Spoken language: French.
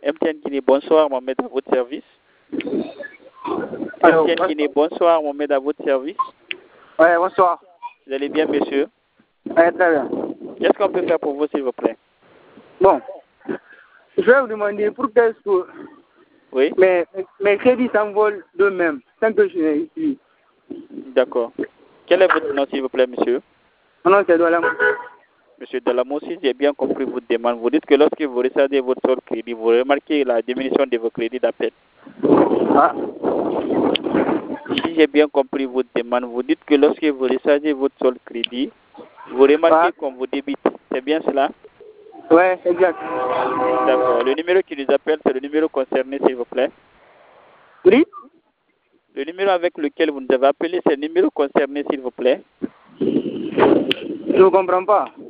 MTN Guinée, bonsoir, Mohamed, à votre service. Alors, MTN Guinée, bonsoir, Mohamed, à votre service. Oui, bonsoir. Vous allez bien, monsieur? Oui, très bien. Qu'est-ce qu'on peut faire pour vous, s'il vous plaît? Bon, je vais vous demander pourquoi est-ce que Oui? mes crédits s'envolent d'eux-mêmes sans que je n'ai ici. D'accord. Quel est votre nom, s'il vous plaît, monsieur? Mon nom, c'est Douala. Monsieur Dalamo, si j'ai bien compris votre demande, vous dites que lorsque vous recevez votre solde crédit, vous remarquez la diminution de vos crédits d'appel. Ah, Si j'ai bien compris votre demande, vous dites que lorsque vous recevez votre solde crédit, vous remarquez qu'on vous débite. C'est bien cela? ouais, exact. D'accord. Le numéro qui nous appelle, c'est le numéro concerné, s'il vous plaît. Oui? Le numéro avec lequel vous nous avez appelé, c'est le numéro concerné, s'il vous plaît. Je ne comprends pas.